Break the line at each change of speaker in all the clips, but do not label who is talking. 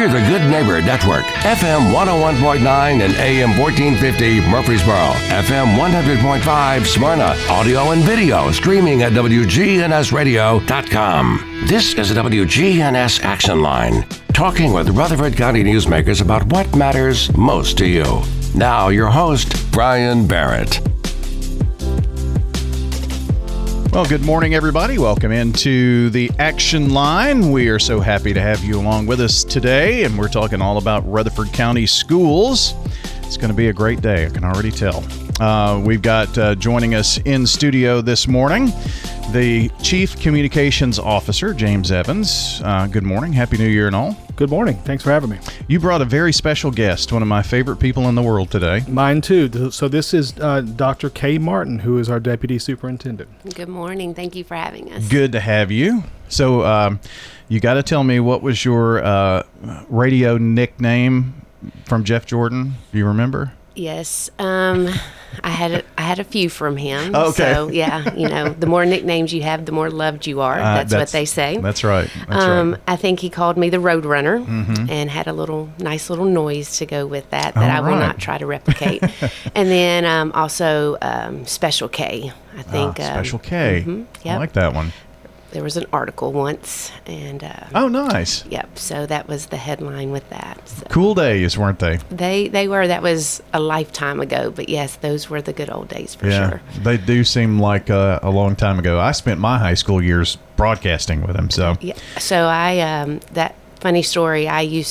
We're the Good Neighbor Network, FM 101.9 and AM 1450 Murfreesboro, FM 100.5 Smyrna, audio and video streaming at WGNSradio.com. This is the WGNS Action Line, talking with Rutherford County newsmakers about what matters most to you. Now, your host, Brian Barrett.
Well, good morning, everybody. Welcome into the Action Line. We are so happy to have you along with us today, and we're talking all about Rutherford County schools. It's going to be a great day, I can already tell. We've got joining us in studio this morning, the Chief Communications Officer, James Evans. Good morning. Happy New Year and all.
Good morning. Thanks for having me.
You brought a very special guest, one of my favorite people in the world today.
Mine too. So this is Dr. Kay Martin, who is our Deputy Superintendent.
Good morning. Thank you for having us.
Good to have you. So you got to tell me, what was your radio nickname from Jeff Jordan? Do you remember?
Yes. I had a few from him.
Okay.
So yeah, you know, the more nicknames you have, the more loved you are. That's what they say.
That's right.
I think he called me the Roadrunner, and had a nice little noise to go with that I will not try to replicate. And then also Special K. I think
Special K.
Yep.
I like that one.
There was an article once, and
oh, nice.
Yep. So that was the headline with that. So.
Cool days, weren't they?
They were. That was a lifetime ago, but yes, those were the good old days for sure.
They do seem like a long time ago. I spent my high school years broadcasting with him. So
yeah. So I that funny story.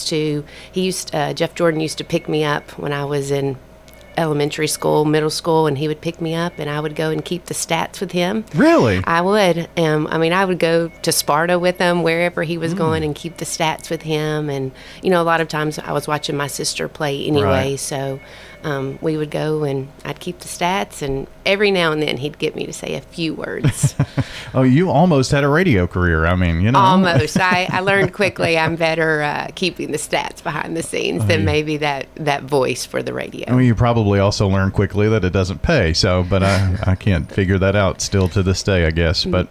Jeff Jordan used to pick me up when I was in elementary school, middle school, and he would pick me up and I would go and keep the stats with him.
Really?
I would. I would go to Sparta with him, wherever he was going, and keep the stats with him. And, you know, a lot of times I was watching my sister play anyway, so we would go and I'd keep the stats, and every now and then he'd get me to say a few words.
Oh, you almost had a radio career. I mean, you know.
Almost. I learned quickly I'm better keeping the stats behind the scenes than maybe that voice for the radio.
I mean, you probably also learned quickly that it doesn't pay. So, but I can't figure that out still to this day, I guess. But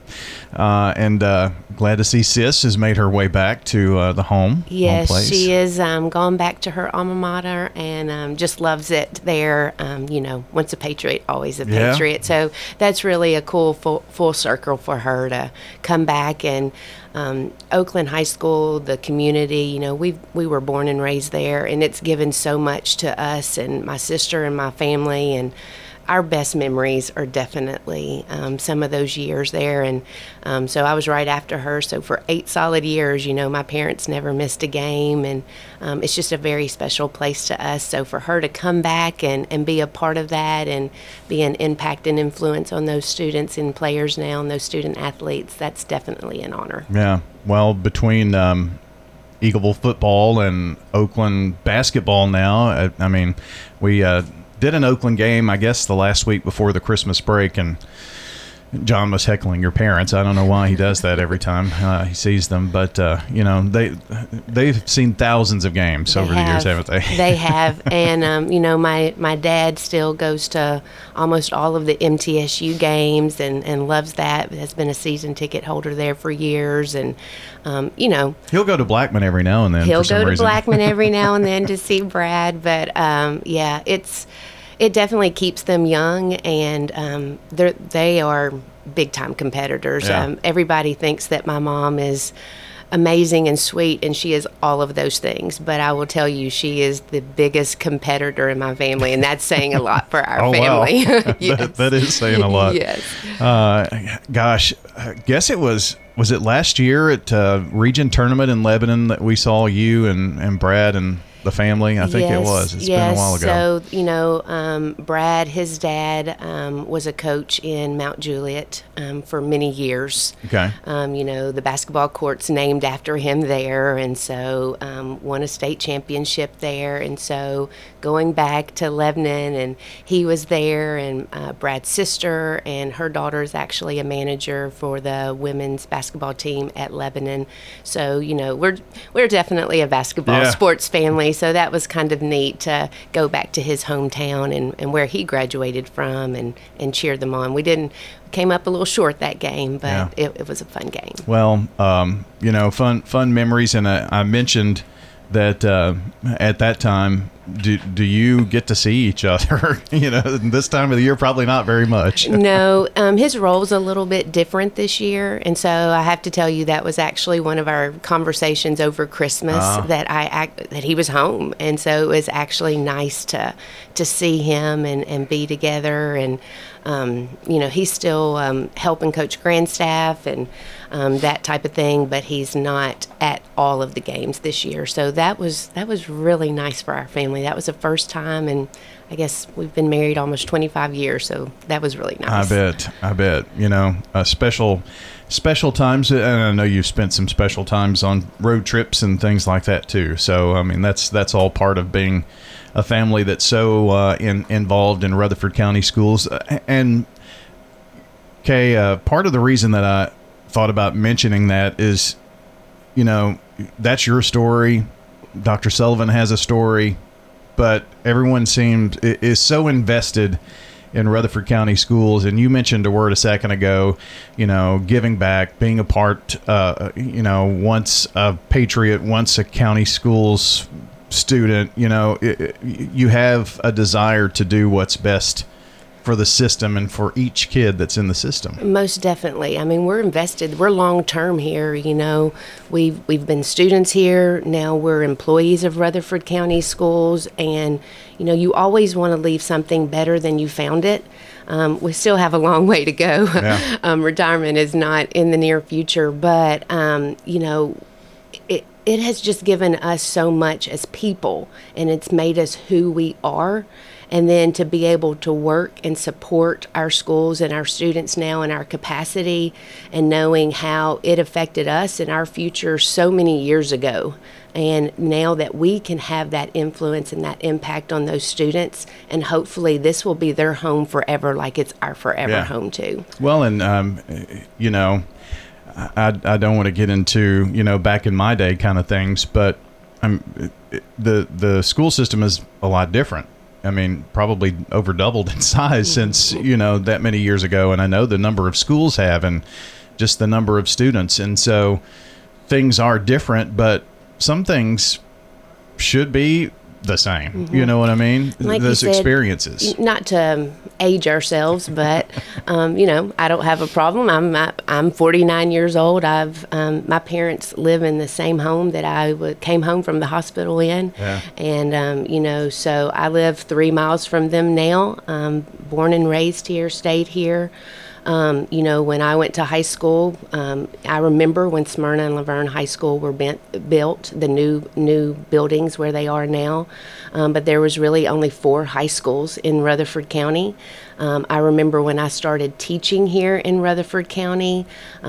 glad to see Sis has made her way back to the home.
Yes,
home place.
She is gone back to her alma mater and just loves it there. You know, once a Patriot, always a Patriot. So that's really a cool full circle for her to come back. And Oakland High School, the community, you know, we were born and raised there, and it's given so much to us and my sister and my family, and our best memories are definitely some of those years there. And so I was right after her. So for 8 solid years, you know, my parents never missed a game. And it's just a very special place to us. So for her to come back and be a part of that and be an impact and influence on those students and players now and those student athletes, that's definitely an honor.
Yeah. Well, between Eagleville football and Oakland basketball now, I mean, we did an Oakland game, I guess, the last week before the Christmas break, and John was heckling your parents. I don't know why he does that every time he sees them, but you know, they've seen thousands of games over the years, haven't they?
They have, and you know, my dad still goes to almost all of the MTSU games and loves that. Has been a season ticket holder there for years, and you know,
he'll go to Blackman every now and then.
He'll go to Blackman every now and then to see Brad, but yeah, it definitely keeps them young, and they are big-time competitors.
Yeah.
Everybody thinks that my mom is amazing and sweet, and she is all of those things. But I will tell you, she is the biggest competitor in my family, and that's saying a lot for our family.
Wow.
Yes.
that is saying a lot.
Yes.
Gosh, I guess it was it last year at Region Tournament in Lebanon that we saw you and Brad and the family? I think it was. It's been a while ago.
So, you know, Brad, his dad, was a coach in Mount Juliet for many years.
Okay.
You know, the basketball court's named after him there, and so won a state championship there. And so going back to Lebanon, and he was there, and Brad's sister and her daughter is actually a manager for the women's basketball team at Lebanon. So, you know, we're definitely a basketball sports family. So that was kind of neat to go back to his hometown and where he graduated from and cheer them on. We came up a little short that game, but it was a fun game.
Well, you know, fun memories. And I mentioned that at that time, do you get to see each other? This time of the year, probably not very much.
No, his role's a little bit different this year, and so I have to tell you that was actually one of our conversations over Christmas that he was home, and so it was actually nice to see him and be together, and he's still helping coach Grandstaff and that type of thing, but he's not at all of the games this year. So that was really nice for our family. That was the first time, and I guess we've been married almost 25 years, so that was really nice.
I bet. Special times, and I know you've spent some special times on road trips and things like that too. So, I mean, that's all part of being a family that's so involved in Rutherford County schools. And, Kay, part of the reason that I thought about mentioning that is, that's your story. Dr. Sullivan has a story, but everyone is so invested in Rutherford County schools. And you mentioned a word a second ago, giving back, being a part, once a patriot, once a county schools student, you have a desire to do what's best for the system and for each kid that's in the system.
Most definitely. I mean, we're invested. We're long term here. We've been students here. Now we're employees of Rutherford County Schools, and you always want to leave something better than you found it. We still have a long way to go. Yeah. Retirement is not in the near future, but it has just given us so much as people, and it's made us who we are. And then to be able to work and support our schools and our students now in our capacity, and knowing how it affected us and our future so many years ago. And now that we can have that influence and that impact on those students, and hopefully this will be their home forever, like it's our forever home too.
Well, and, I don't want to get into, back in my day kind of things, but the school system is a lot different. I mean, probably over doubled in size since, that many years ago. And I know the number of schools have, and just the number of students. And so things are different, but some things should be the same. Mm-hmm. You know what I mean?
Like
those
you said,
experiences.
Not to age ourselves, but I don't have a problem. I'm 49 years old. My parents live in the same home that I came home from the hospital in, and so I live 3 miles from them now. Born and raised here, stayed here. When I went to high school, I remember when Smyrna and Laverne High School were built, the new buildings where they are now. But there was really only 4 high schools in Rutherford County. I remember when I started teaching here in Rutherford County,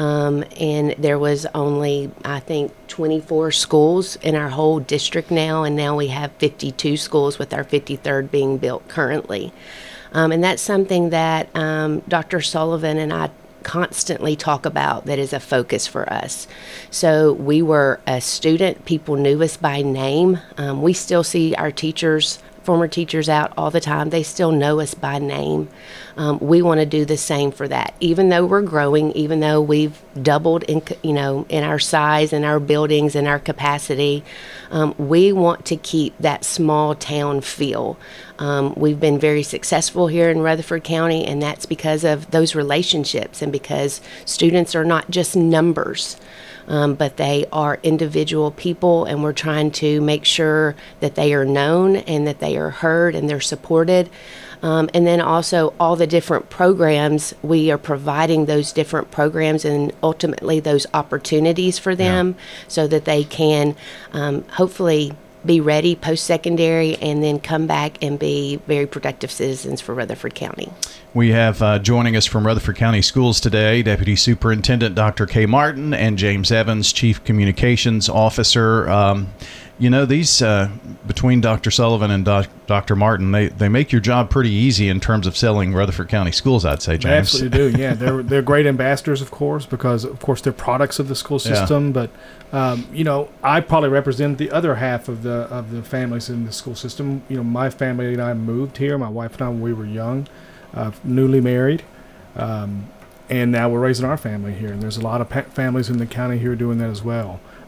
and there was only, I think, 24 schools in our whole district now, and now we have 52 schools, with our 53rd being built currently. And that's something that Dr. Sullivan and I constantly talk about, that is a focus for us. So we were a student. People knew us by name. We still see our former teachers out all the time. They still know us by name. We want to do the same for that. Even though we're growing, even though we've doubled in our size and our buildings and our capacity, we want to keep that small town feel. We've been very successful here in Rutherford County, and that's because of those relationships, and because students are not just numbers. But they are individual people, and we're trying to make sure that they are known and that they are heard and they're supported. And then also all the different programs, we are providing those different programs and ultimately those opportunities for them, so that they can hopefully be ready post-secondary and then come back and be very productive citizens for Rutherford County.
We have joining us from Rutherford County Schools today, Deputy Superintendent Dr. Kay Martin and James Evans, Chief Communications Officer. These, between Dr. Sullivan and Dr. Martin, they make your job pretty easy in terms of selling Rutherford County Schools, I'd say, James.
They absolutely do, yeah. They're great ambassadors, of course, because, of course, they're products of the school system. Yeah. But, I probably represent the other half of the families in the school system. My family and I moved here, my wife and I, when we were young, newly married. And now we're raising our family here. And there's a lot of families in the county here doing that as well.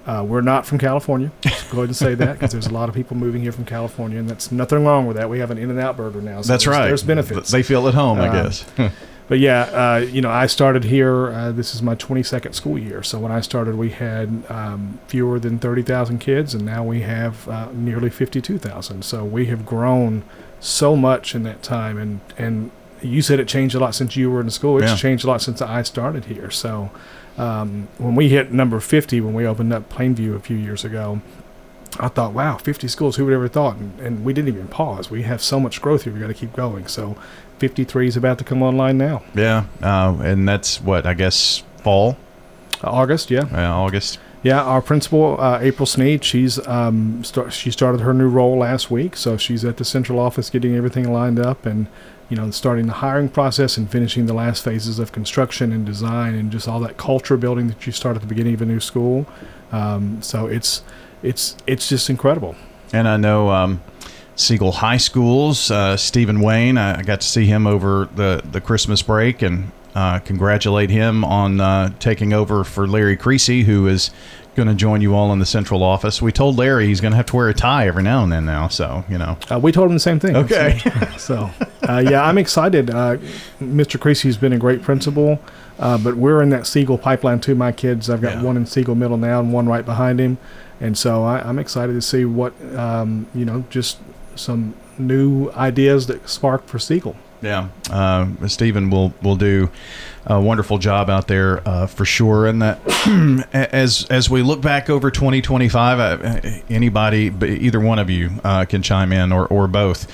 We're not from California. Just go ahead and say that, because there's a lot of people moving here from California, and that's nothing wrong with that. We have an In-N-Out burger now. So
That's right.
There's benefits.
They feel at home, I guess.
But yeah, I started here. This is my 22nd school year. So when I started, we had fewer than 30,000 kids, and now we have nearly 52,000. So we have grown so much in that time. And you said it changed a lot since you were in school. It's changed a lot since I started here. So when we hit number 50, when we opened up Plainview a few years ago, I thought, wow, 50 schools, who would ever thought? And we didn't even pause. We have so much growth here. We got to keep going. So 53 is about to come online now.
Yeah. And that's what, I guess, fall?
August, yeah.
August.
Yeah, our principal, April Sneed, she started her new role last week. So she's at the central office getting everything lined up and, starting the hiring process and finishing the last phases of construction and design and just all that culture building that you start at the beginning of a new school. So it's just incredible.
And I know Siegel High School's Stephen Wayne. I got to see him over the Christmas break and congratulate him on taking over for Larry Creasy, who is going to join you all in the central office. We told Larry he's going to have to wear a tie every now and then now, so,
we told him the same thing.
Okay.
So, I'm excited. Mr. Creasy's been a great principal, but we're in that Siegel pipeline too. My kids, I've got one in Siegel Middle now and one right behind him. And so I'm excited to see what, just some new ideas that spark for Siegel.
Yeah, Stephen will do a wonderful job out there for sure. And that as we look back over 2025, anybody, either one of you can chime in or both.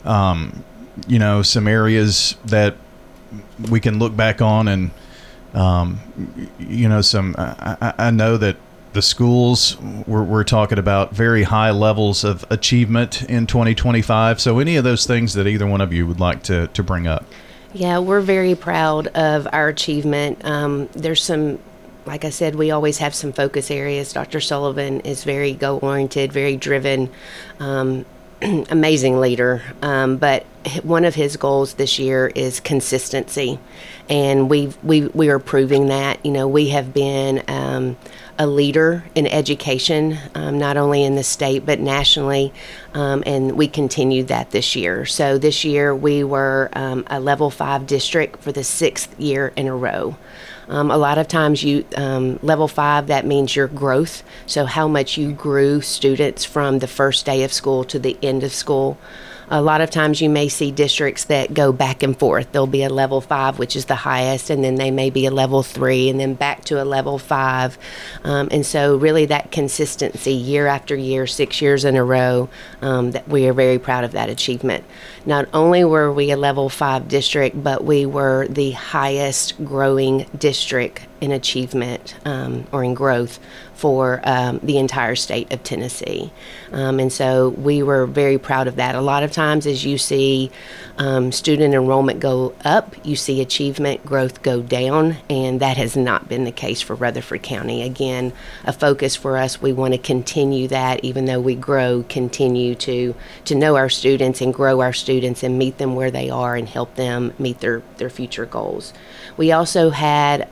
Some areas that we can look back on and some. I know that the schools, we're talking about very high levels of achievement in 2025. So any of those things that either one of you would like to bring up?
Yeah, we're very proud of our achievement. There's some, like I said, we always have some focus areas. Dr. Sullivan is very goal-oriented, very driven, amazing leader. But one of his goals this year is consistency. And we are proving that. We have been a leader in education, not only in the state but nationally, and we continued that this year. So this year we were a Level 5 district for the 6th year in a row. A lot of times Level 5, that means your growth, so how much you grew students from the first day of school to the end of school. A lot of times you may see districts that go back and forth. There'll be a Level 5, which is the highest, and then they may be a Level 3, and then back to a Level 5. And so really that consistency year after year, 6 years in a row, that we are very proud of that achievement. Not only were we a Level 5 district, but we were the highest growing district in achievement or in growth for the entire state of Tennessee. And so we were very proud of that. A lot of times as you see student enrollment go up, you see achievement growth go down, and that has not been the case for Rutherford County. Again, a focus for us, we want to continue that even though we grow, continue to know our students and grow our students and meet them where they are and help them meet their future goals. We also had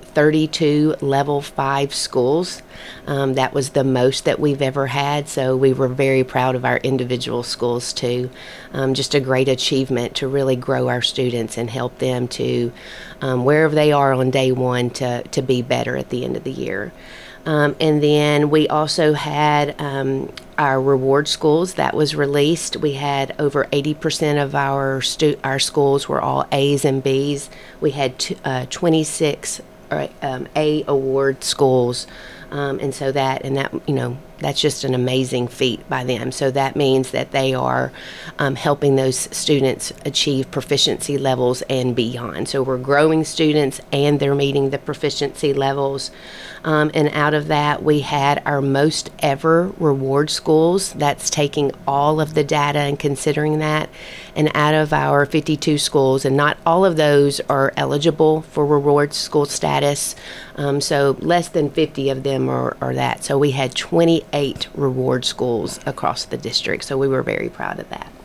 32 Level 5 schools. That was the most that we've ever had, so we were very proud of our individual schools too. Just a great achievement to really grow our students and help them to, wherever they are on day one, to be better at the end of the year. And then we also had our reward schools that was released. We had over 80% of our schools were all A's and B's. We had 26 A award schools, and so that's just an amazing feat by them. So that means that they are helping those students achieve proficiency levels and beyond. So we're growing students and they're meeting the proficiency levels. And out of that, we had our most ever reward schools. That's taking all of the data and considering that. And out of our 52 schools, and not all of those are eligible for reward school status, so less than 50 of them are that. So we had 28 reward schools across the district, so we were very proud of that.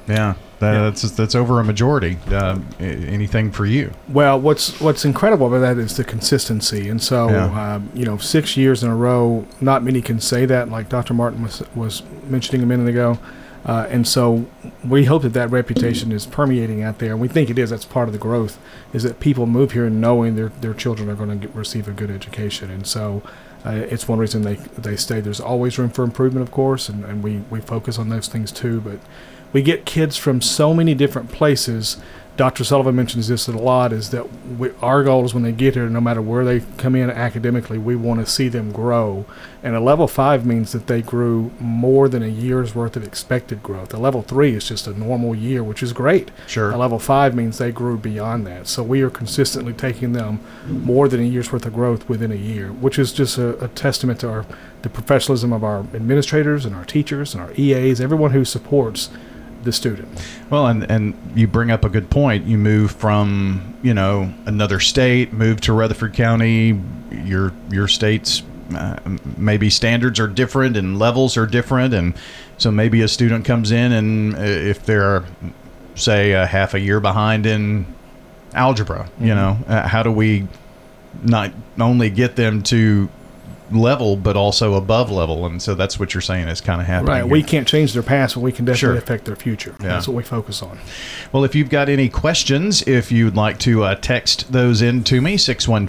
Yeah, that's over a majority. Anything for you?
Well, what's incredible about that is the consistency. And so, 6 years in a row, not many can say that, like Dr. Martin was mentioning a minute ago. And so we hope that reputation is permeating out there. And we think it is. That's part of the growth, is that people move here knowing their children are going to receive a good education. And so it's one reason they stay. There's always room for improvement, of course, and we focus on those things too. But we get kids from so many different places. Dr. Sullivan mentions this a lot, is that our goal is when they get here, no matter where they come in academically, we want to see them grow. And a level 5 means that they grew more than a year's worth of expected growth. A level 3 is just a normal year, which is great.
Sure.
A level 5 means they grew beyond that. So we are consistently taking them more than a year's worth of growth within a year, which is just a testament to the professionalism of our administrators and our teachers and our EAs, everyone who supports the student.
Well, and you bring up a good point. You move from, another state, move to Rutherford County. Your state's maybe standards are different and levels are different, and so maybe a student comes in, and if they're, say, a half a year behind in algebra, how do we not only get them to level but also above level? And so that's what you're saying is kind of happening
right
here.
We can't change their past, but we can definitely affect their future. That's what we focus on.
Well, if you've got any questions, if you'd like to text those in to me,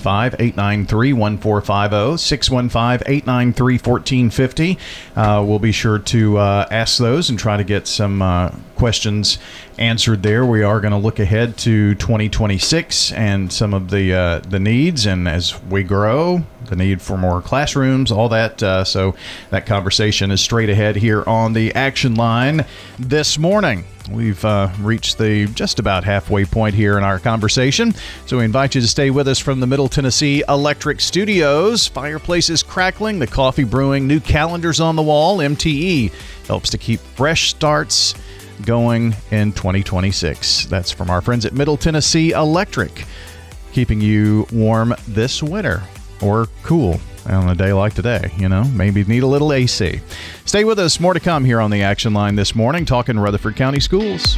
615-893-1450, 615-893-1450. We'll be sure to ask those and try to get some questions answered there. We are going to look ahead to 2026 and some of the needs, and as we grow, the need for more classrooms, all that. So that conversation is straight ahead here on the Action Line this morning. We've reached the just about halfway point here in our conversation, so we invite you to stay with us from the Middle Tennessee Electric Studios. Fireplaces crackling, the coffee brewing, new calendars on the wall. MTE helps to keep fresh starts going in 2026. That's from our friends at Middle Tennessee Electric, keeping you warm this winter, or cool on a day like today. Maybe need a little AC. Stay with us. More to come here on the Action Line this morning, talking Rutherford County Schools.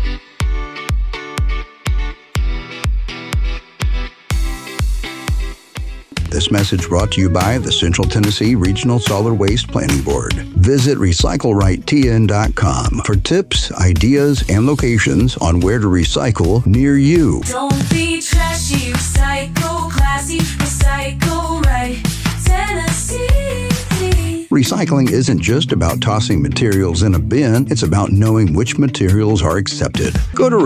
This message brought to you by the Central Tennessee Regional Solid Waste Planning Board. Visit RecycleRightTN.com for tips, ideas, and locations on where to recycle near you.
Don't be trashy, recycle classy, recycle right, Tennessee.
Recycling isn't just about tossing materials in a bin, it's about knowing which materials are accepted. Go to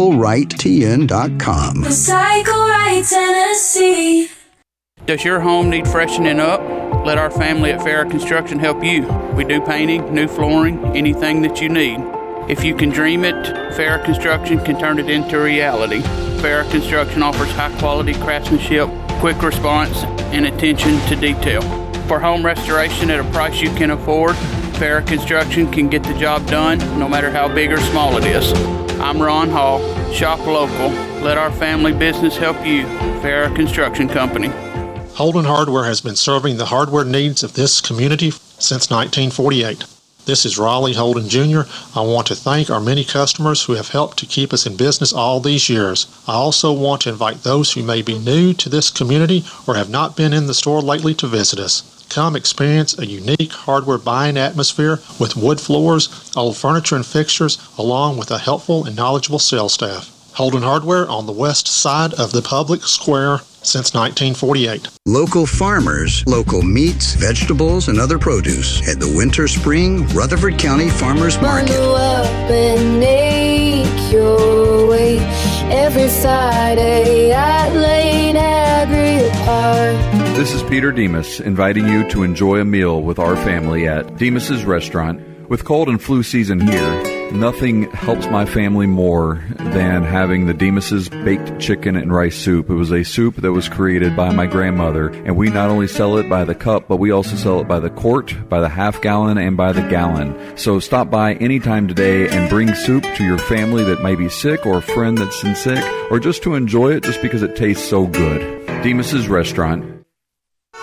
RecycleRightTN.com.
Recycle right, Tennessee.
Does your home need freshening up? Let our family at Farrah Construction help you. We do painting, new flooring, anything that you need. If you can dream it, Farrah Construction can turn it into reality. Farrah Construction offers high-quality craftsmanship, quick response, and attention to detail. For home restoration at a price you can afford, Farrah Construction can get the job done no matter how big or small it is. I'm Ron Hall. Shop local. Let our family business help you. Farrah Construction Company.
Holden Hardware has been serving the hardware needs of this community since 1948. This is Raleigh Holden Jr. I want to thank our many customers who have helped to keep us in business all these years. I also want to invite those who may be new to this community or have not been in the store lately to visit us. Come experience a unique hardware buying atmosphere with wood floors, old furniture and fixtures, along with a helpful and knowledgeable sales staff. Holden Hardware on the west side of the public square since 1948.
Local farmers, local meats, vegetables, and other produce at the Winter Spring Rutherford County Farmers Market.
Bundle up and make your way every Friday at Lane Agri Park.
This is Peter Demas inviting you to enjoy a meal with our family at Demas's Restaurant. With cold and flu season here, nothing helps my family more than having the Demas's baked chicken and rice soup. It was a soup that was created by my grandmother, and we not only sell it by the cup, but we also sell it by the quart, by the half gallon, and by the gallon. So stop by anytime today and bring soup to your family that may be sick, or a friend that's sick, or just to enjoy it just because it tastes so good. Demas's Restaurant.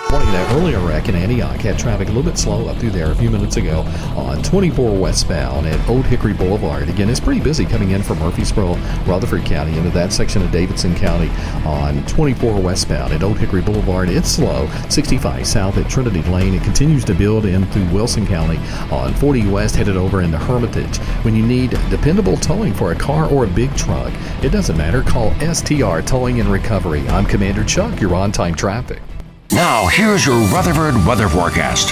Morning, that earlier wreck in Antioch had traffic a little bit slow up through there a few minutes ago on 24 westbound at Old Hickory Boulevard. Again, it's pretty busy coming in from Murfreesboro, Rutherford County into that section of Davidson County on 24 westbound at Old Hickory Boulevard. It's slow. 65 south at Trinity Lane. It continues to build in through Wilson County on 40 west headed over into Hermitage. When you need dependable towing for a car or a big truck, it doesn't matter. Call STR Towing and Recovery. I'm Commander Chuck. You're on time traffic.
Now, here's your Rutherford weather forecast.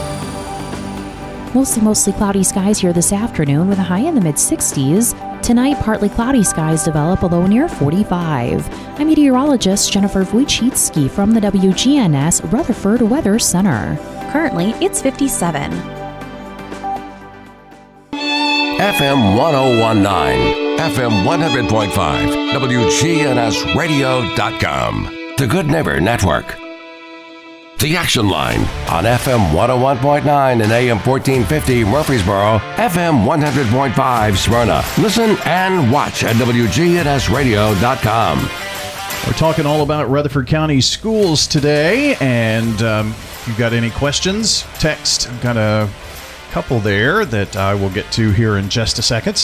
Mostly cloudy skies here this afternoon with a high in the mid-60s. Tonight, partly cloudy skies develop, a low near 45. I'm meteorologist Jennifer Wojcicki from the WGNS Rutherford Weather Center. Currently, it's 57.
FM 1019, FM 100.5, WGNSradio.com. The Good Neighbor Network. The Action Line on FM 101.9 and AM 1450 Murfreesboro, FM 100.5 Smyrna. Listen and watch at WGNSradio.com.
We're talking all about Rutherford County schools today, and if you've got any questions, text. I've got a couple there that I will get to here in just a second.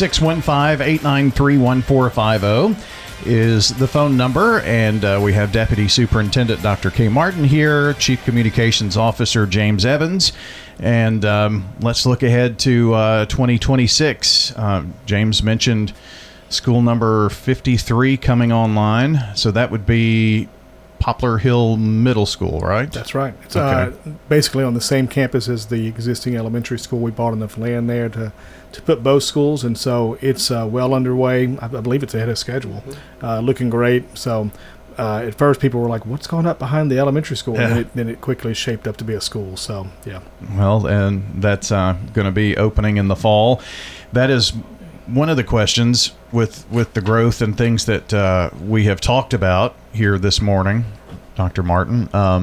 615-893-1450 is the phone number, and we have Deputy Superintendent Dr. Kay Martin here, Chief Communications Officer James Evans, and let's look ahead to 2026. James mentioned school number 53 coming online, so that would be Poplar Hill Middle School, right?
That's right. It's
okay.
Basically on the same campus as the existing elementary school. We bought enough land there to put both schools, and so it's well underway. I believe it's ahead of schedule, looking great. So at first people were like, what's going up behind the elementary school? Yeah. And then it quickly shaped up to be a school. So, yeah.
Well, and that's going to be opening in the fall. That is one of the questions with the growth and things that we have talked about here this morning, Dr. Martin.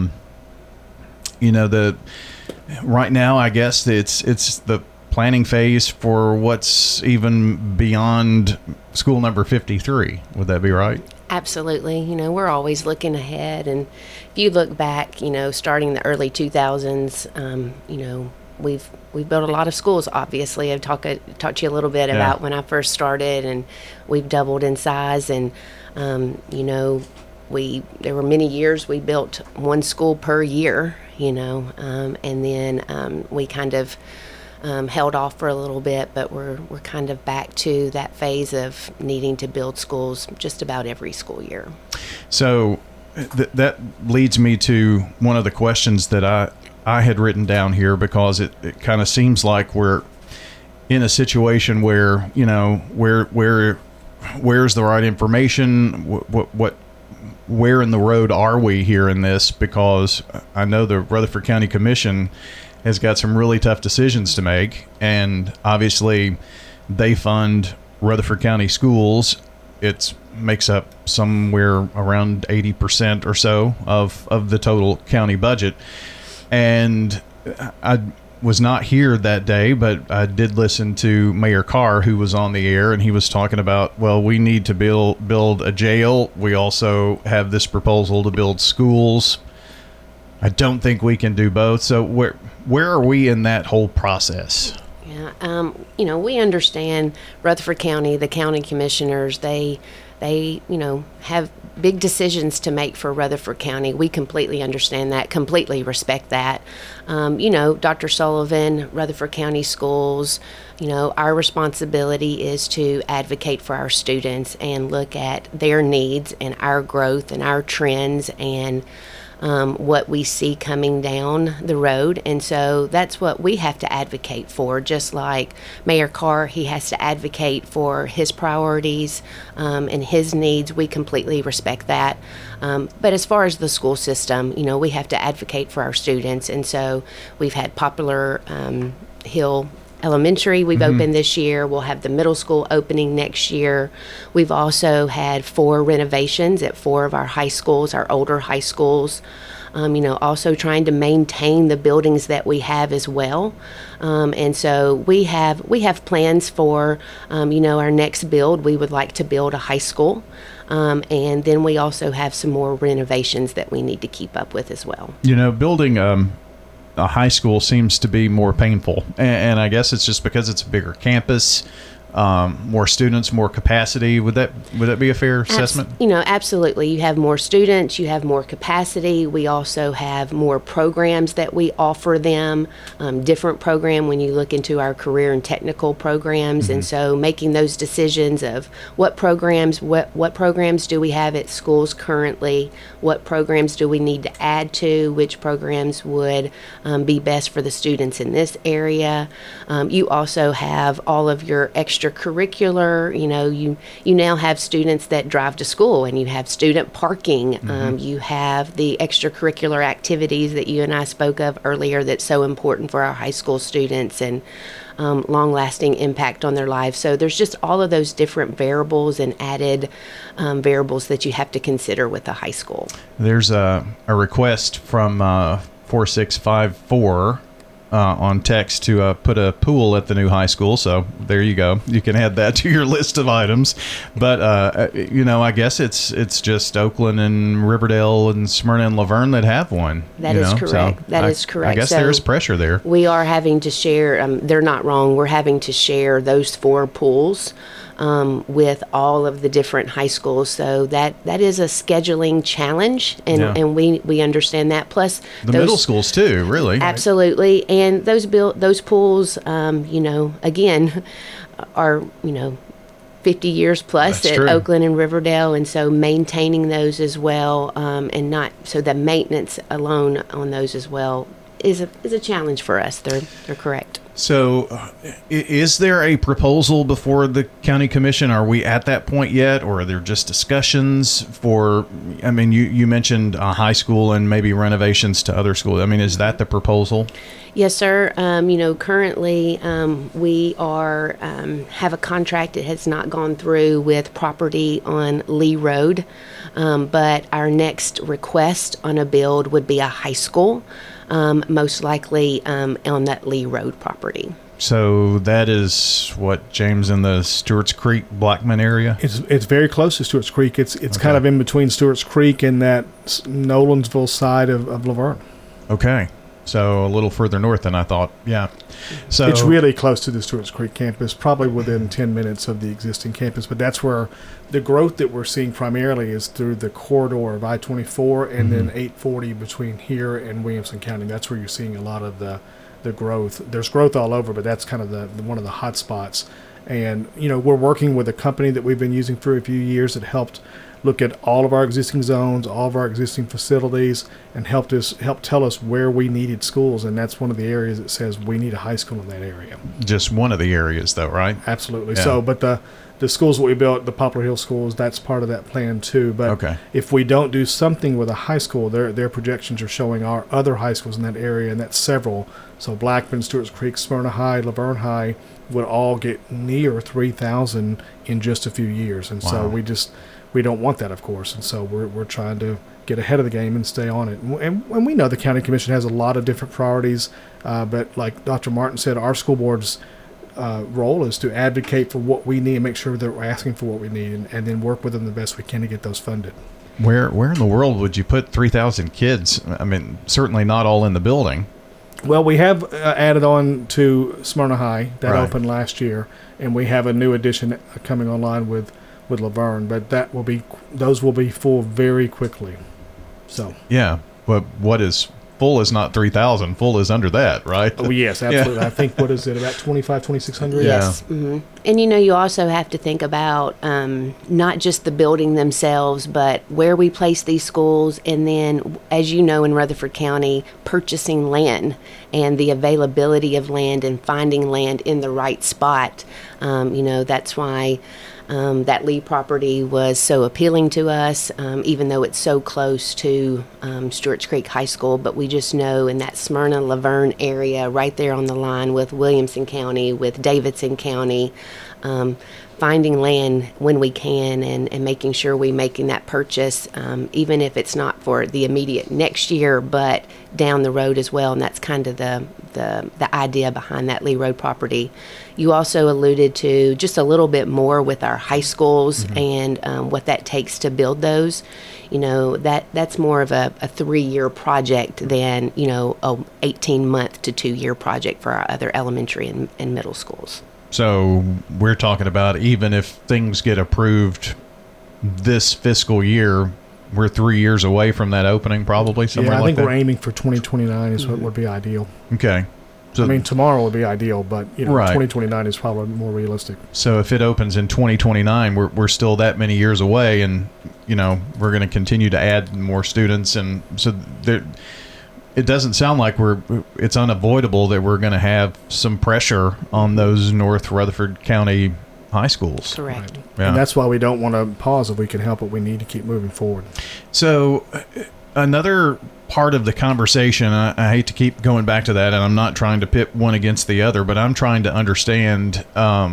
Right now, I guess it's the planning phase for what's even beyond school number 53. Would that be right?
Absolutely. We're always looking ahead, and if you look back, starting the early 2000s, we've built a lot of schools. Obviously, I've talked to you a little bit about when I first started, and we've doubled in size. And there were many years we built one school per year. And then we kind of held off for a little bit, but we're kind of back to that phase of needing to build schools just about every school year.
So that leads me to one of the questions that I had written down here, because it kind of seems like we're in a situation where, where's the right information? Where in the road are we here in this? Because I know the Rutherford County Commission has got some really tough decisions to make, and obviously they fund Rutherford County schools. It makes up somewhere around 80% or so of the total county budget. And I was not here that day, but I did listen to Mayor Carr, who was on the air, and he was talking about, well, we need to build a jail. We also have this proposal to build schools. I don't think we can do both. So where are we in that whole process?
Yeah, we understand Rutherford County, the county commissioners, they have big decisions to make for Rutherford County. We completely understand that, completely respect that. Dr. Sullivan, Rutherford County Schools, our responsibility is to advocate for our students and look at their needs and our growth and our trends and what we see coming down the road. And so that's what we have to advocate for. Just like Mayor Carr, he has to advocate for his priorities and his needs. We completely respect that. But as far as the school system, we have to advocate for our students. And so we've had Poplar Hill Elementary we've opened this year. We'll have the middle school opening next year. We've also had 4 renovations at 4 of our high schools, our older high schools. Also trying to maintain the buildings that we have as well. And so we have plans for, our next build. We would like to build a high school. And then we also have some more renovations that we need to keep up with as well.
Building a high school seems to be more painful. And I guess it's just because it's a bigger campus. More students, more capacity. Would that be a fair assessment?
Absolutely. You have more students, you have more capacity. We also have more programs that we offer them, different program when you look into our career and technical programs. Mm-hmm. And so making those decisions of what programs do we have at schools currently, what programs do we need to add to, which programs would be best for the students in this area. You also have all of your extracurricular, you now have students that drive to school, and you have student parking. Mm-hmm. You have the extracurricular activities that you and I spoke of earlier that's so important for our high school students and long-lasting impact on their lives. So there's just all of those different variables and added variables that you have to consider with a high school.
There's a request from 4654 on text to put a pool at the new high school. So there you go. You can add that to your list of items. But, I guess it's just Oakland and Riverdale and Smyrna and Laverne that have one.
That is correct.
So
is correct.
I guess
so
there's pressure there.
We are having to share, they're not wrong, we're having to share those 4 pools with all of the different high schools. So that is a scheduling challenge, and we understand that. Plus
the middle schools too, really.
Absolutely. And those pools, again, are 50 years plus
That's
at
true.
Oakland and Riverdale, and so maintaining those as well, and not so the maintenance alone on those as well is a challenge for us. They're correct.
So, is there a proposal before the county commission? Are we at that point yet, or are there just discussions for? I mean, you mentioned a high school and maybe renovations to other schools. I mean, is that the proposal?
Yes, sir. Currently we are have a contract. It has not gone through with property on Lee Road, but our next request on a build would be a high school. Most likely on that Lee Road property.
So that is what, James, in the Stewart's Creek, Blackman area?
It's very close to Stewart's Creek. It's okay. Kind of in between Stewart's Creek and that Nolensville side of Laverne.
Okay. So a little further north than I thought. Yeah. So
it's really close to the Stewart's Creek campus, probably within 10 minutes of the existing campus. But that's where the growth that we're seeing primarily is through the corridor of I-24 and then 840 between here and Williamson County. That's where you're seeing a lot of the growth. There's growth all over, but that's kind of the one of the hot spots. And, we're working with a company that we've been using for a few years that helped look at all of our existing zones, all of our existing facilities, and help tell us where we needed schools. And that's one of the areas that says we need a high school in that area.
Just one of the areas, though, right?
Absolutely.
Yeah.
So, but the schools that we built, the Poplar Hill schools, that's part of that plan too. But if we don't do something with a high school, their projections are showing our other high schools in that area, and that's several. So Blackman, Stewart's Creek, Smyrna High, Laverne High would all get near 3,000 in just a few years. And so we don't want that, of course. And so we're trying to get ahead of the game and stay on it. And we know the county commission has a lot of different priorities, but like Dr. Martin said, our school board's role is to advocate for what we need and make sure that we're asking for what we need, and then work with them the best we can to get those funded.
Where in the world would you put 3,000 kids? I mean, certainly not all in the building.
Well, we have added on to Smyrna High. That opened last year, and we have a new addition coming online with Laverne, but those will be full very quickly. So
yeah, but what is full is not 3,000. Full is under that, right?
Oh yes, absolutely. Yeah. I think what is it, about 2,600?
Yes.
Yeah.
Mm-hmm. And you also have to think about not just the building themselves, but where we place these schools, and then, as you know, in Rutherford County, purchasing land and the availability of land and finding land in the right spot. That's why that Lee property was so appealing to us, even though it's so close to Stewart's Creek High School. But we just know in that Smyrna, Laverne area, right there on the line with Williamson County, with Davidson County, finding land when we can and making sure we're making that purchase, even if it's not for the immediate next year, but down the road as well. And that's kind of the idea behind that Lee Road property. You also alluded to just a little bit more with our high schools and what that takes to build those. You know, that's more of a 3-year project than, you know, a 18-month to 2-year project for our other elementary and middle schools.
So we're talking about, even if things get approved this fiscal year, we're 3 years away from that opening, probably, somewhere like that?
I think we're aiming for 2029 is what would be ideal.
Okay. So,
I mean, tomorrow would be ideal, but, you know,
right.
2029 is probably more realistic.
So if it opens in 2029, we're still that many years away, and, you know, we're going to continue to add more students, and so there... It doesn't sound like it's unavoidable that we're going to have some pressure on those North Rutherford County high schools.
Correct.
Right.
Yeah.
And that's why we don't want to pause. If we can help it, we need to keep moving forward.
So another part of the conversation, I hate to keep going back to that, and I'm not trying to pit one against the other, but I'm trying to understand,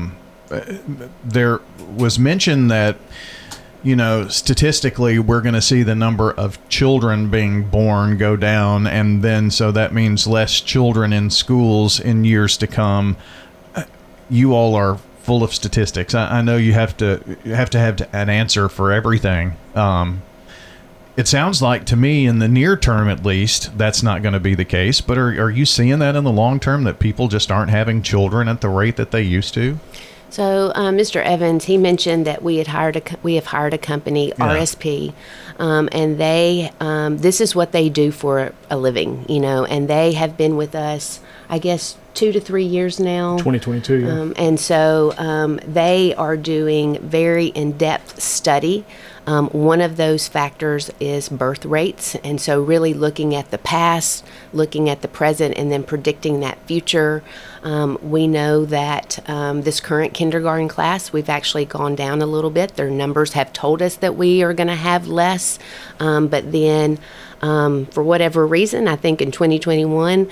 there was mention that, you know, statistically, we're going to see the number of children being born go down, and then so that means less children in schools in years to come. You all are full of statistics. I know you have to have an answer for everything. It sounds like to me, in the near term at least, that's not going to be the case. But are you seeing that in the long term, that people just aren't having children at the rate that they used to?
So, Mr. Evans, he mentioned that we have hired a company, RSP, and they this is what they do for a living, you know, and they have been with us, I guess, 2 to 3 years now.
2022, yeah.
And so they are doing very in-depth study. One of those factors is birth rates, and so really looking at the past, looking at the present, and then predicting that future. We know that this current kindergarten class, we've actually gone down a little bit. Their numbers have told us that we are going to have less, but then for whatever reason, I think in 2021,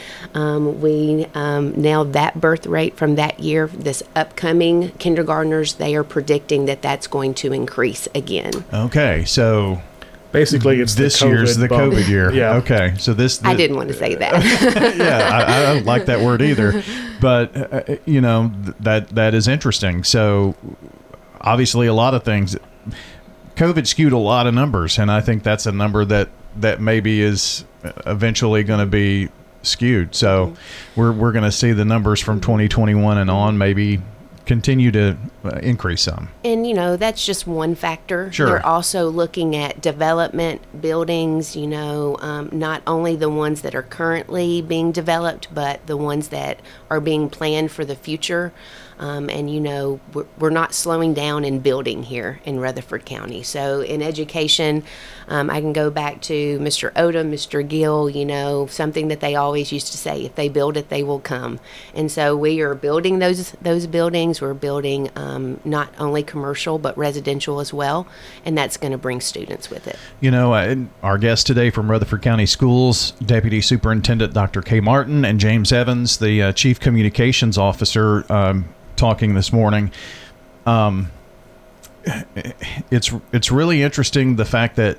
we nailed that birth rate from that year. This upcoming kindergartners, they are predicting that that's going to increase again.
Okay, so
basically it's
this
the
year's the
bump.
COVID year.
Yeah.
Okay, so
I didn't want to say that.
Yeah, I don't like that word either. But you know, that is interesting. So obviously, a lot of things. COVID skewed a lot of numbers, and I think that's a number that maybe is eventually going to be skewed. So we're going to see the numbers from 2021 and on maybe continue to increase some.
And, you know, that's just one factor.
Sure.
They're also looking at development buildings, you know, not only the ones that are currently being developed, but the ones that are being planned for the future. And, you know, we're not slowing down in building here in Rutherford County. So in education, I can go back to Mr. Odom, Mr. Gill, you know, something that they always used to say, if they build it, they will come. And so we are building those buildings. We're building not only commercial, but residential as well. And that's going to bring students with it.
You know, our guest today from Rutherford County Schools, Deputy Superintendent Dr. Kay Martin, and James Evans, the Chief Communications Officer, talking this morning. It's really interesting, the fact that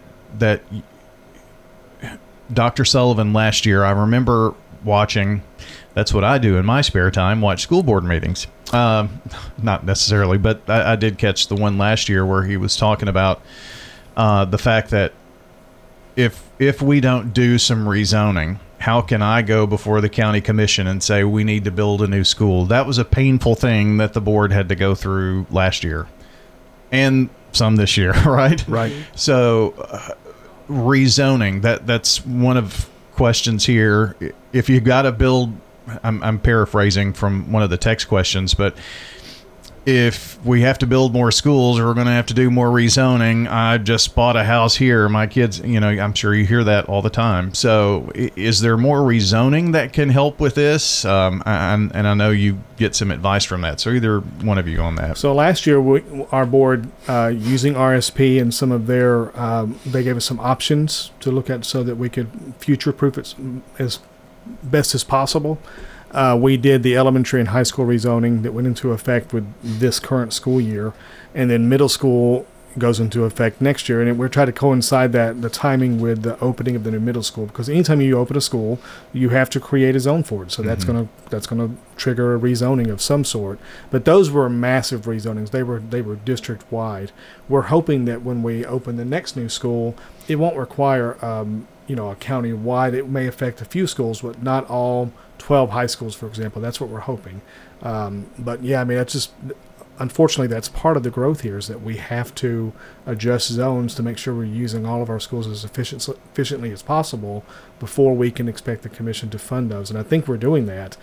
Dr. Sullivan last year, I remember watching, that's what I do in my spare time, watch school board meetings. Not necessarily, but I did catch the one last year where he was talking about the fact that if we don't do some rezoning, how can I go before the county commission and say we need to build a new school? That was a painful thing that the board had to go through last year, and some this year, right?
Right.
So rezoning, that's one of questions here. If you've got to build, I'm paraphrasing from one of the text questions, but if we have to build more schools or we're going to have to do more rezoning, I just bought a house here. My kids, I'm sure you hear that all the time. So is there more rezoning that can help with this? And I know you get some advice from that. So either one of you on that.
So last year, our board, using RSP and some of their, they gave us some options to look at so that we could future-proof it as best as possible. We did the elementary and high school rezoning that went into effect with this current school year, and then middle school goes into effect next year. And we're trying to coincide the timing with the opening of the new middle school, because anytime you open a school, you have to create a zone for it. So that's gonna trigger a rezoning of some sort. But those were massive rezonings. They were district wide. We're hoping that when we open the next new school, it won't require a county wide. It may affect a few schools, but not all 12 high schools, for example. That's what we're hoping. But yeah, I mean, that's just, unfortunately, that's part of the growth here, is that we have to adjust zones to make sure we're using all of our schools as efficiently as possible before we can expect the commission to fund those. And I think we're doing that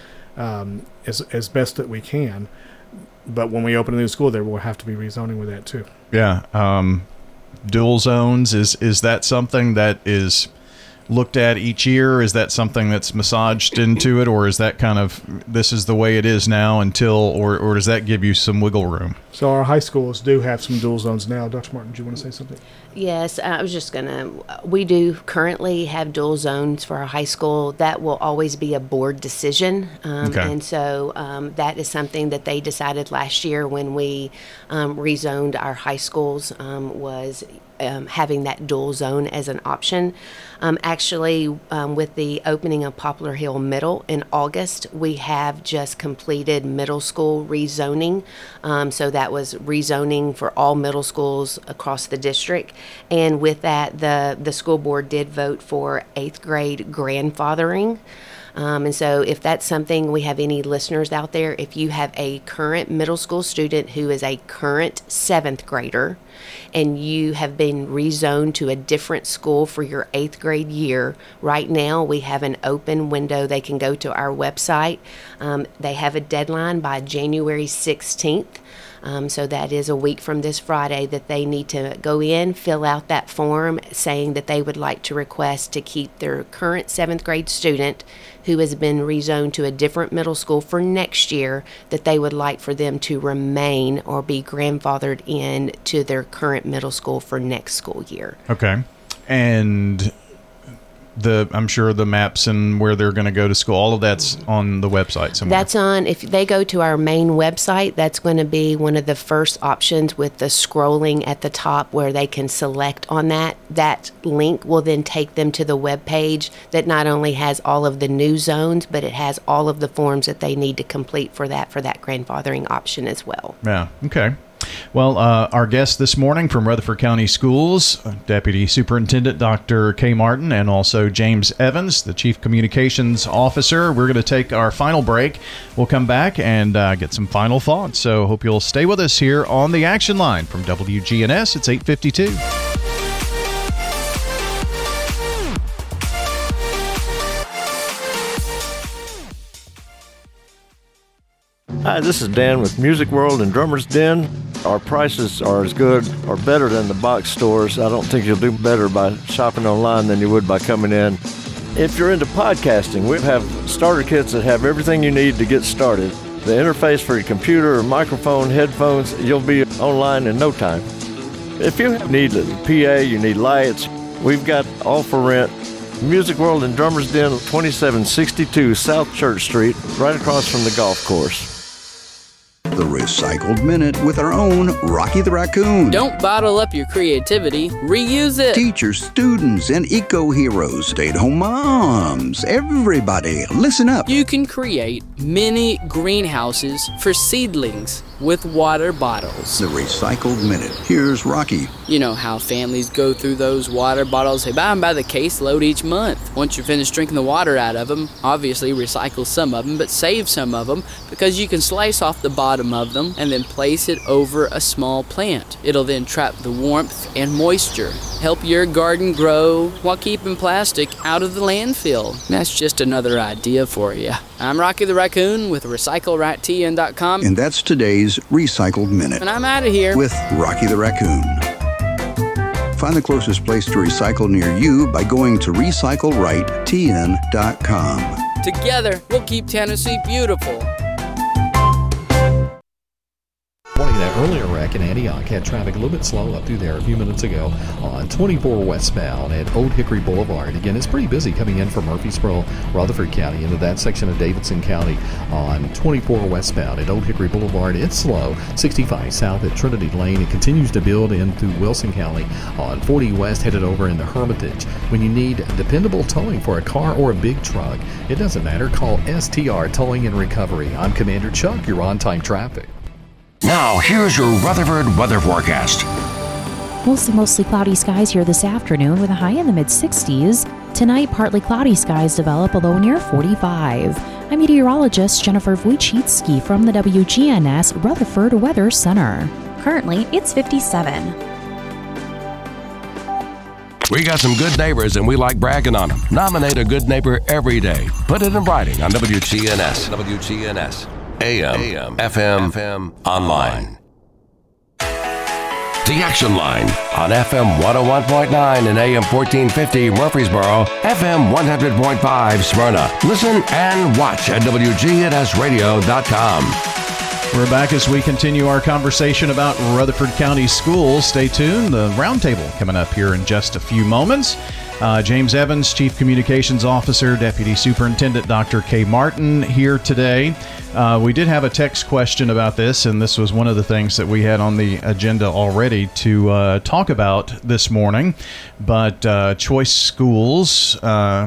as best that we can. But when we open a new school, there will have to be rezoning with that too.
Yeah. Dual zones, is that something that is looked at each year? Is that something that's massaged into it, or is that kind of, this is the way it is now until, or does that give you some wiggle room?
So our high schools do have some dual zones now. Dr. Martin, do you want to say something?
Yes, I was just we do currently have dual zones for our high school. That will always be a board decision.
Okay.
And so that is something that they decided last year when we rezoned our high schools, was having that dual zone as an option. Actually, with the opening of Poplar Hill Middle in August, we have just completed middle school rezoning. So that was rezoning for all middle schools across the district. And with that, the school board did vote for 8th grade grandfathering. And so if that's something, we have any listeners out there, if you have a current middle school student who is a current 7th grader and you have been rezoned to a different school for your 8th grade year, right now we have an open window. They can go to our website. They have a deadline by January 16th. So that is a week from this Friday that they need to go in, fill out that form saying that they would like to request to keep their current 7th grade student who has been rezoned to a different middle school for next year, that they would like for them to remain or be grandfathered in to their current middle school for next school year.
Okay. And I'm sure the maps and where they're going to go to school, all of that's on the website somewhere.
That's on, if they go to our main website, that's going to be one of the first options with the scrolling at the top where they can select on that. That link will then take them to the web page that not only has all of the new zones, but it has all of the forms that they need to complete for that grandfathering option as well.
Yeah. Okay. Well, our guest this morning from Rutherford County Schools, Deputy Superintendent Dr. Kay Martin, and also James Evans, the Chief Communications Officer. We're going to take our final break. We'll come back and get some final thoughts. So hope you'll stay with us here on the Action Line from WGNS. It's 8:52.
Hi, this is Dan with Music World and Drummers Den. Our prices are as good or better than the box stores. I don't think you'll do better by shopping online than you would by coming in. If you're into podcasting, we have starter kits that have everything you need to get started. The interface for your computer, microphone, headphones, you'll be online in no time. If you need a PA, you need lights, we've got all for rent. Music World and Drummers Den, 2762 South Church Street, right across from the golf course.
The Recycled Minute with our own Rocky the Raccoon.
Don't bottle up your creativity. Reuse it.
Teachers, students, and eco-heroes, stay-at-home moms, everybody, listen up.
You can create mini greenhouses for seedlings with water bottles.
The Recycled Minute. Here's Rocky.
You know how families go through those water bottles. They buy them by the caseload each month. Once you're finished drinking the water out of them, obviously recycle some of them, but save some of them because you can slice off the bottom of them and then place it over a small plant. It'll then trap the warmth and moisture, help your garden grow while keeping plastic out of the landfill. That's just another idea for you. I'm Rocky the Raccoon with RecycleRightTN.com.
And that's today's Recycled Minute.
And I'm out of here.
With Rocky the Raccoon. Find the closest place to recycle near you by going to RecycleRightTN.com.
Together, we'll keep Tennessee beautiful.
Morning, that earlier wreck in Antioch had traffic a little bit slow up through there a few minutes ago on 24 westbound at Old Hickory Boulevard. Again, it's pretty busy coming in from Murfreesboro, Rutherford County into that section of Davidson County on 24 westbound at Old Hickory Boulevard. It's slow. 65 south at Trinity Lane. It continues to build into Wilson County on 40 west headed over into Hermitage. When you need dependable towing for a car or a big truck, it doesn't matter. Call STR Towing and Recovery. I'm Commander Chuck. You're on time traffic.
Now, here's your Rutherford weather forecast.
We'll see mostly cloudy skies here this afternoon with a high in the mid-60s. Tonight, partly cloudy skies develop, a low near 45. I'm meteorologist Jennifer Wojcicki from the WGNS Rutherford Weather Center.
Currently, it's 57.
We got some good neighbors and we like bragging on them. Nominate a good neighbor every day. Put it in writing on WGNS. WGNS. AM, FM, online. The Action Line on FM 101.9 and AM 1450 Murfreesboro, FM 100.5 Smyrna. Listen and watch at WGNSradio.com.
We're back as we continue our conversation about Rutherford County Schools. Stay tuned. The roundtable coming up here in just a few moments. James Evans, Chief Communications Officer, Deputy Superintendent Dr. Kay Martin here today. We did have a text question about this, and this was one of the things that we had on the agenda already to talk about this morning. But choice schools,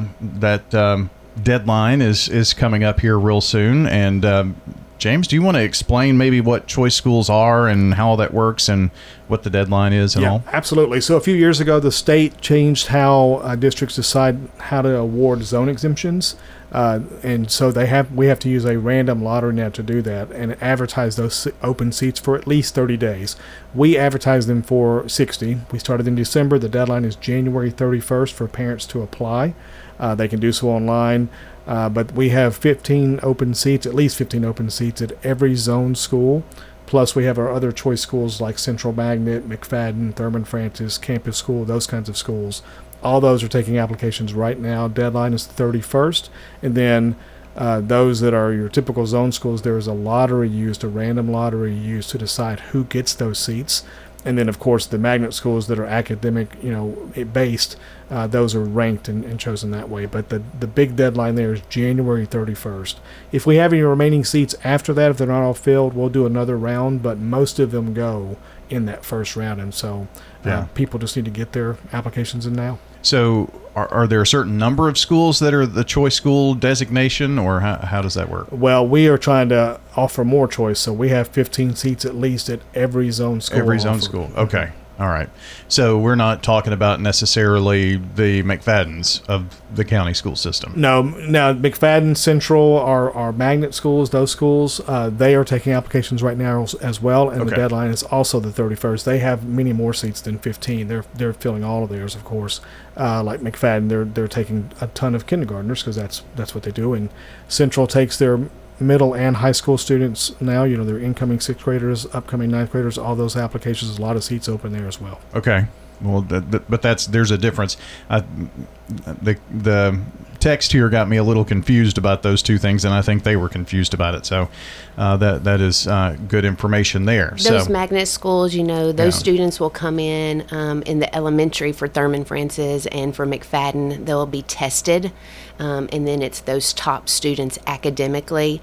that deadline is coming up here real soon. And James, do you want to explain maybe what choice schools are and how that works and what the deadline is and all?
Absolutely. So a few years ago, the state changed how districts decide how to award zone exemptions. And so we have to use a random lottery now to do that and advertise those open seats for at least 30 days. We advertise them for 60. We started in December. The deadline is January 31st for parents to apply. They can do so online. But we have 15 open seats, at least 15 open seats at every zone school. Plus, we have our other choice schools like Central Magnet, McFadden, Thurman Francis, Campus School, those kinds of schools. All those are taking applications right now. Deadline is the 31st. And then those that are your typical zone schools, there is a lottery used, a random lottery used to decide who gets those seats. And then, of course, the magnet schools that are academic, based, those are ranked and chosen that way. But the big deadline there is January 31st. If we have any remaining seats after that, if they're not all filled, we'll do another round. But most of them go in that first round. And so people just need to get their applications in now.
So are there a certain number of schools that are the choice school designation, or how does that work?
Well, we are trying to offer more choice, so we have 15 seats at least at every zone school.
Every zone school. Okay. All right. So we're not talking about necessarily the McFaddens of the county school system.
No. Now, McFadden, Central are magnet schools. Those schools, they are taking applications right now as well, and the deadline is also the 31st. They have many more seats than 15. They're filling all of theirs, of course. Like McFadden, they're taking a ton of kindergartners because that's what they do. And Central takes their middle and high school students now, their incoming 6th graders, upcoming 9th graders, all those applications, a lot of seats open there as well.
Okay. Well, but there's a difference. The text here got me a little confused about those two things, and I think they were confused about it. So that is good information there.
Those magnet schools, those students will come in the elementary for Thurman Francis and for McFadden. They'll be tested, and then it's those top students academically.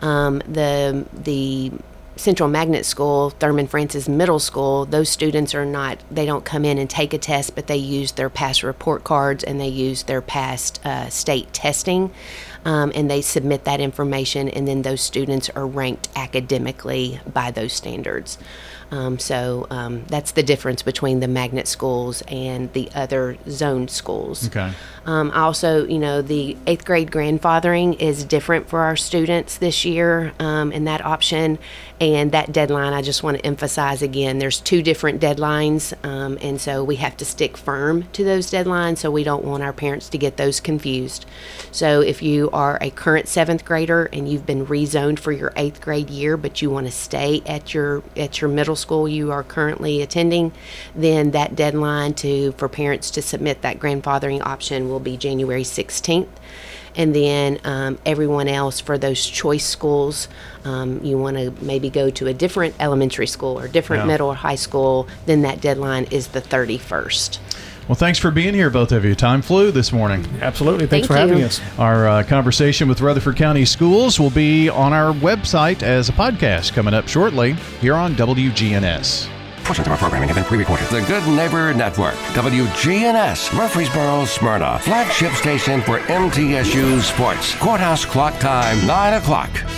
The Central Magnet School, Thurman Francis Middle School, those students they don't come in and take a test, but they use their past report cards and they use their past state testing. and they submit that information, and then those students are ranked academically by those standards. That's the difference between the magnet schools and the other zone schools.
Okay.
Also, the 8th grade grandfathering is different for our students this year in that option. And that deadline, I just want to emphasize again, there's 2 different deadlines. And so we have to stick firm to those deadlines, so we don't want our parents to get those confused. So if you are a current 7th grader and you've been rezoned for your 8th grade year, but you want to stay at your middle school you are currently attending, then that deadline for parents to submit that grandfathering option will be January 16th. And then everyone else for those choice schools, you want to maybe go to a different elementary school or different middle or high school, then that deadline is the 31st.
Well, thanks for being here, both of you. Time flew this morning.
Absolutely. Thanks for having us.
Our conversation with Rutherford County Schools will be on our website as a podcast coming up shortly here on WGNS.
Portions of our programming have been pre-recorded. The Good Neighbor Network, WGNS, Murfreesboro, Smyrna, flagship station for MTSU Sports. Courthouse clock time, 9 o'clock.